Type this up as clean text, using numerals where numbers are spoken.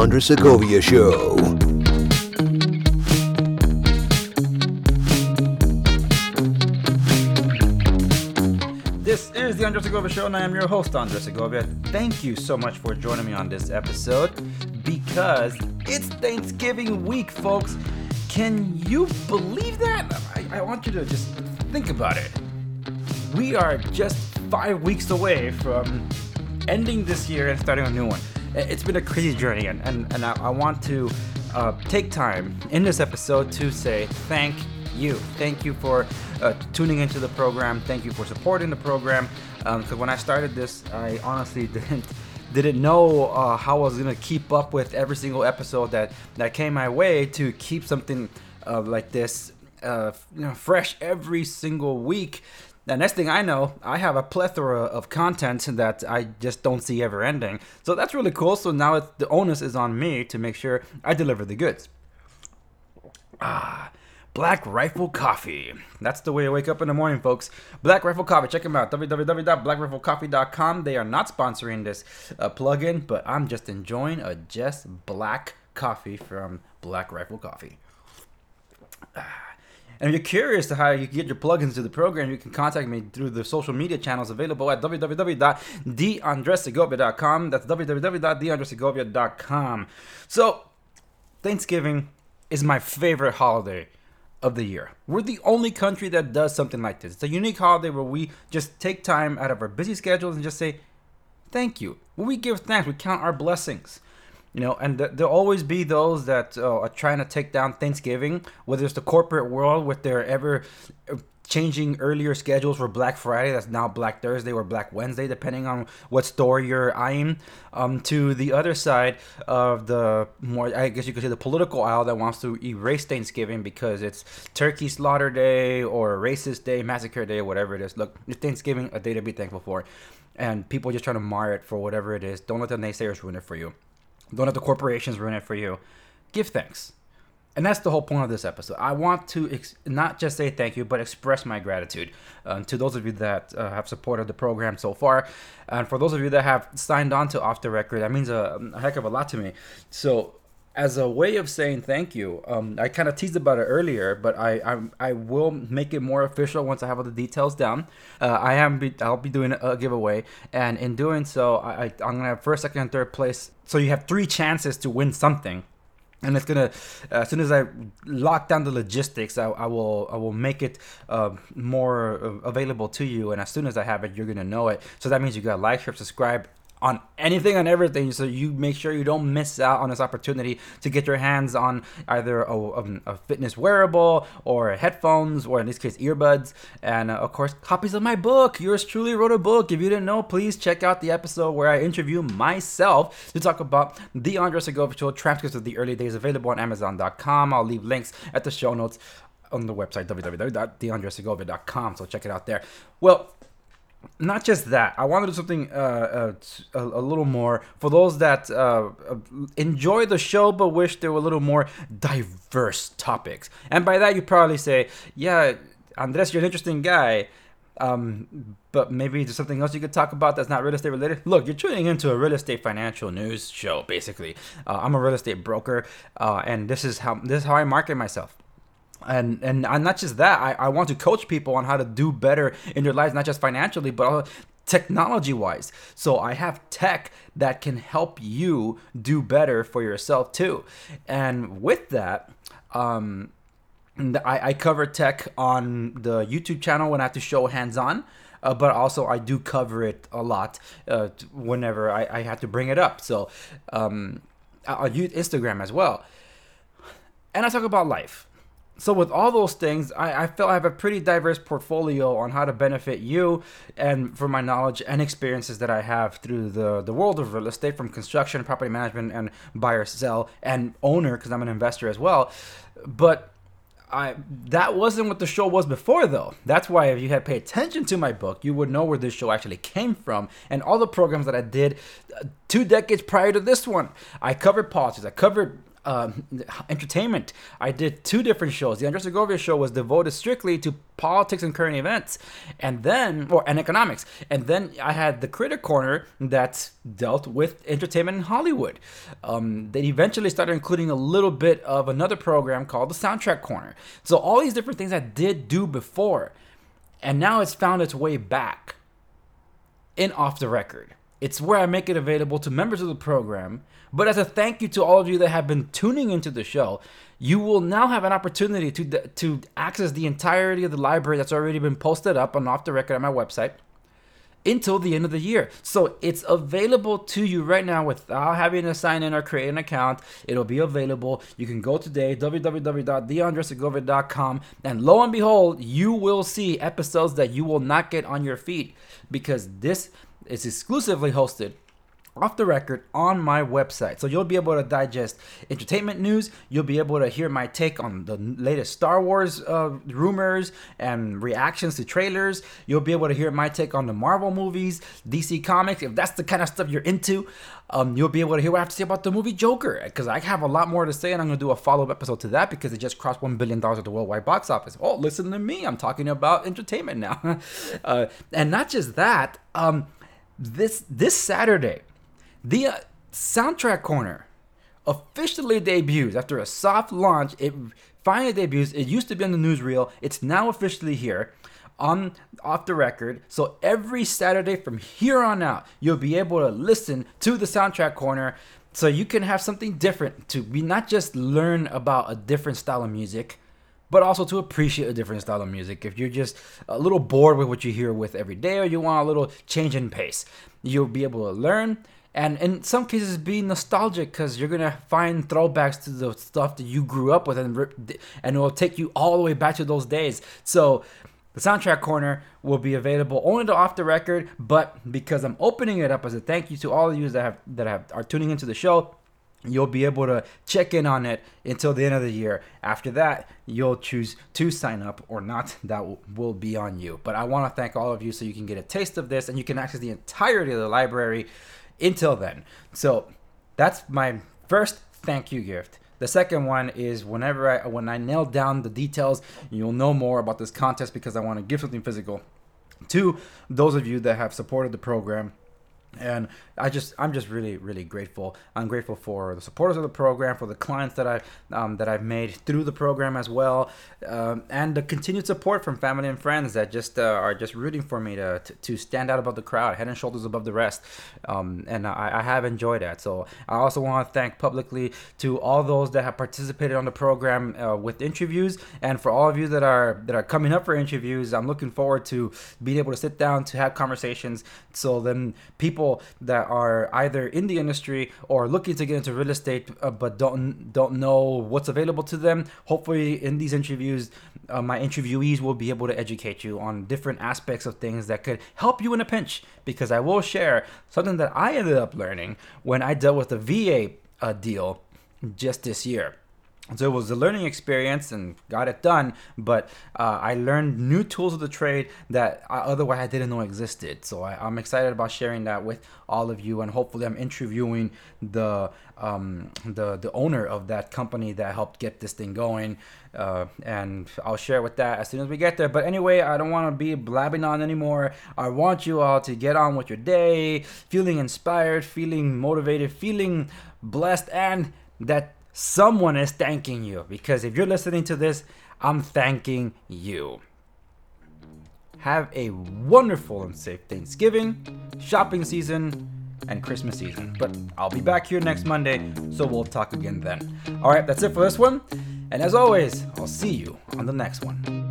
Andres Segovia Show. This is the Andres Segovia Show, and I am your host, Andres Segovia. Thank you so much for joining me on this episode, because it's Thanksgiving week, folks. Can you believe that? I want you to just think about it. We are just 5 weeks away from ending this year and starting a new one. It's been a crazy journey, and I want to take time in this episode to say thank you. Thank you for tuning into the program. Thank you for supporting the program. Because when I started this, I honestly didn't know how I was gonna keep up with every single episode that came my way to keep something like this fresh every single week. The next thing I know, I have a plethora of content that I just don't see ever ending. So that's really cool. So now the onus is on me to make sure I deliver the goods. Black Rifle Coffee. That's the way I wake up in the morning, folks. Black Rifle Coffee. Check them out. www.blackriflecoffee.com. They are not sponsoring this plugin, but I'm just enjoying a just black coffee from Black Rifle Coffee. And if you're curious to how you can get your plugins to the program, you can contact me through the social media channels available at www.theandressegovia.com. That's www.theandressegovia.com. So, Thanksgiving is my favorite holiday of the year. We're the only country that does something like this. It's a unique holiday where we just take time out of our busy schedules and just say, thank you. When we give thanks, we count our blessings. And there'll always be those that are trying to take down Thanksgiving, whether it's the corporate world with their ever changing earlier schedules for Black Friday, that's now Black Thursday or Black Wednesday, depending on what store you're eyeing, to the other side of the more, I guess you could say, the political aisle that wants to erase Thanksgiving because it's Turkey Slaughter Day or Racist Day, Massacre Day, whatever it is. Look, it's Thanksgiving, a day to be thankful for, and people just trying to mar it for whatever it is. Don't let the naysayers ruin it for you. Don't let the corporations ruin it for you. Give thanks. And that's the whole point of this episode. I want to not just say thank you, but express my gratitude to those of you that have supported the program so far. And for those of you that have signed on to Off the Record, that means a heck of a lot to me. So as a way of saying thank you, I kind of teased about it earlier, but I will make it more official once I have all the details down. I'll be doing a giveaway, and in doing so, I'm gonna have first, second, and third place. So you have 3 chances to win something, and it's gonna as soon as I lock down the logistics, I will make it more available to you. And as soon as I have it, you're gonna know it. So that means you gotta like, share, subscribe on anything and everything, so you make sure you don't miss out on this opportunity to get your hands on either a fitness wearable or headphones, or in this case earbuds, and of course copies of my book. Yours truly wrote a book. If you didn't know, please check out the episode where I interview myself to talk about the Andres Segovia Show, transcripts of the early days, available on Amazon.com. I'll leave links at the show notes on the website www.theandressegovia.com, so check it out there. Well, not just that, I want to do something a little more for those that enjoy the show but wish there were a little more diverse topics. And by that, you probably say, yeah, Andres, you're an interesting guy, but maybe there's something else you could talk about that's not real estate related. Look, you're tuning into a real estate financial news show, basically. I'm a real estate broker, and this is how I market myself. And not just that, I want to coach people on how to do better in their lives, not just financially, but also technology-wise. So I have tech that can help you do better for yourself too. And with that, I cover tech on the YouTube channel when I have to show hands-on, but also I do cover it a lot whenever I have to bring it up. So I'll use Instagram as well. And I talk about life. So with all those things, I feel I have a pretty diverse portfolio on how to benefit you, and for my knowledge and experiences that I have through the world of real estate, from construction, property management, and buyer, sell, and owner, because I'm an investor as well. But that wasn't what the show was before, though. That's why if you had paid attention to my book, you would know where this show actually came from, and all the programs that I did 2 decades prior to this one. I covered politics. I covered entertainment. I did 2 different shows. The Andres Segovia show was devoted strictly to politics and current events, and economics. And then I had the Critic Corner that dealt with entertainment in Hollywood. They eventually started including a little bit of another program called the Soundtrack Corner. So all these different things I did do before, and now it's found its way back in Off the Record. It's where I make it available to members of the program. But as a thank you to all of you that have been tuning into the show, you will now have an opportunity to access the entirety of the library that's already been posted up on Off the Record on my website until the end of the year. So it's available to you right now without having to sign in or create an account. It'll be available. You can go today, www.theandressegovia.com, and lo and behold, you will see episodes that you will not get on your feed, because this is exclusively hosted Off the Record on my website. So you'll be able to digest entertainment news. You'll be able to hear my take on the latest Star Wars rumors and reactions to trailers. You'll be able to hear my take on the Marvel movies, DC Comics, if that's the kind of stuff you're into. You'll be able to hear what I have to say about the movie Joker, because I have a lot more to say, and I'm going to do a follow-up episode to that because it just crossed $1 billion at the worldwide box office. Oh, listen to me. I'm talking about entertainment now. And not just that, this Saturday, the Soundtrack Corner officially debuts. After a soft launch, it finally debuts. It used to be on the newsreel. It's now officially here on Off the Record. So every Saturday from here on out, you'll be able to listen to the Soundtrack Corner, so you can have something different to be, not just learn about a different style of music, but also to appreciate a different style of music. If you're just a little bored with what you hear with every day, or you want a little change in pace, you'll be able to learn, and in some cases be nostalgic, because you're gonna find throwbacks to the stuff that you grew up with, and it will take you all the way back to those days. So the Soundtrack Corner will be available only to Off the Record, but because I'm opening it up as a thank you to all of you that are tuning into the show, you'll be able to check in on it until the end of the year. After that, you'll choose to sign up or not. That will be on you. But I want to thank all of you, so you can get a taste of this and you can access the entirety of the library until then. So that's my first thank you gift. The second one is when I nail down the details, you'll know more about this contest, because I want to give something physical to those of you that have supported the program. And I'm just really, really grateful. I'm grateful for the supporters of the program, for the clients that I've made through the program as well, and the continued support from family and friends that just are just rooting for me to stand out above the crowd, head and shoulders above the rest. And I have enjoyed that. So I also want to thank publicly to all those that have participated on the program with interviews, and for all of you that are coming up for interviews. I'm looking forward to being able to sit down to have conversations, so then people that are either in the industry or looking to get into real estate but don't know what's available to them, hopefully in these interviews, my interviewees will be able to educate you on different aspects of things that could help you in a pinch, because I will share something that I ended up learning when I dealt with the VA deal just this year. So it was a learning experience and got it done, but I learned new tools of the trade that otherwise I didn't know existed. So I'm excited about sharing that with all of you, and hopefully I'm interviewing the owner of that company that helped get this thing going, and I'll share with that as soon as we get there. But anyway, I don't want to be blabbing on anymore. I want you all to get on with your day, feeling inspired, feeling motivated, feeling blessed, and that someone is thanking you, because if you're listening to this, I'm thanking you. Have a wonderful and safe Thanksgiving, shopping season, and Christmas season. But I'll be back here next Monday, so we'll talk again then. All right, that's it for this one. And as always, I'll see you on the next one.